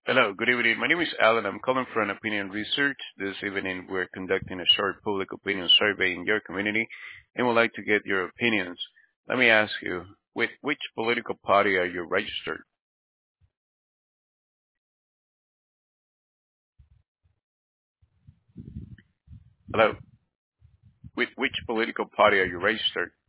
Hello, good evening. My name is Alan. I'm calling from Opinion Research. This evening, we're conducting a short public opinion survey in your community and would like to get your opinions. Let me ask you, with which political party are you registered? Hello, with which political party are you registered?